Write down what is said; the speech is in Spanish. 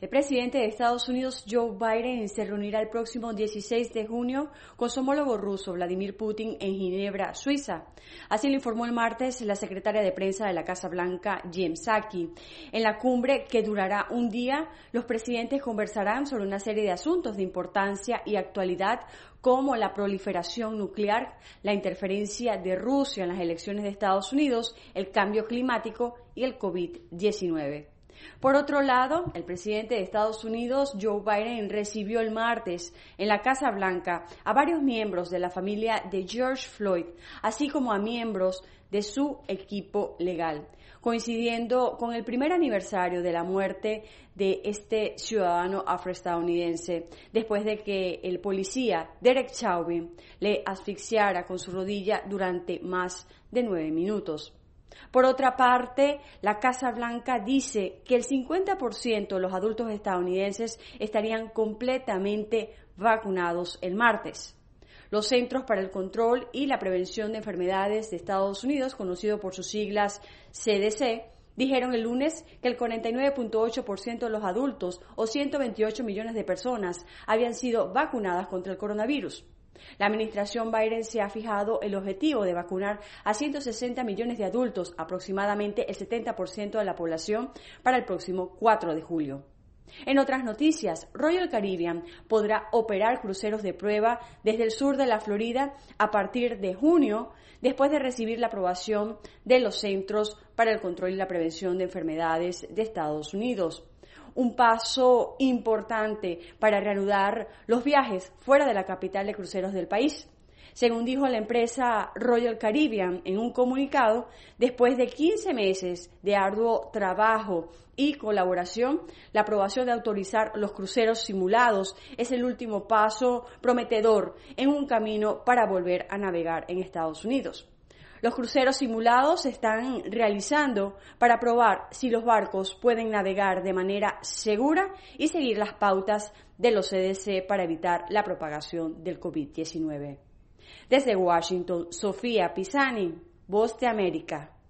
El presidente de Estados Unidos, Joe Biden, se reunirá el próximo 16 de junio con su homólogo ruso, Vladimir Putin, en Ginebra, Suiza. Así lo informó el martes la secretaria de prensa de la Casa Blanca, Jen Psaki. En la cumbre, que durará un día, los presidentes conversarán sobre una serie de asuntos de importancia y actualidad, como la proliferación nuclear, la interferencia de Rusia en las elecciones de Estados Unidos, el cambio climático y el COVID-19. Por otro lado, el presidente de Estados Unidos, Joe Biden, recibió el martes en la Casa Blanca a varios miembros de la familia de George Floyd, así como a miembros de su equipo legal, coincidiendo con el primer aniversario de la muerte de este ciudadano afroestadounidense, después de que el policía Derek Chauvin le asfixiara con su rodilla durante más de 9 minutos. Por otra parte, la Casa Blanca dice que el 50% de los adultos estadounidenses estarían completamente vacunados el martes. Los Centros para el Control y la Prevención de Enfermedades de Estados Unidos, conocido por sus siglas CDC, dijeron el lunes que el 49.8% de los adultos, o 128 millones de personas, habían sido vacunadas contra el coronavirus. La administración Biden se ha fijado el objetivo de vacunar a 160 millones de adultos, aproximadamente el 70% de la población, para el próximo 4 de julio. En otras noticias, Royal Caribbean podrá operar cruceros de prueba desde el sur de la Florida a partir de junio, después de recibir la aprobación de los Centros para el Control y la Prevención de Enfermedades de Estados Unidos. Un paso importante para reanudar los viajes fuera de la capital de cruceros del país. Según dijo la empresa Royal Caribbean en un comunicado, después de 15 meses de arduo trabajo y colaboración, la aprobación de autorizar los cruceros simulados es el último paso prometedor en un camino para volver a navegar en Estados Unidos. Los cruceros simulados se están realizando para probar si los barcos pueden navegar de manera segura y seguir las pautas de los CDC para evitar la propagación del COVID-19. Desde Washington, Sofía Pisani, Voz de América.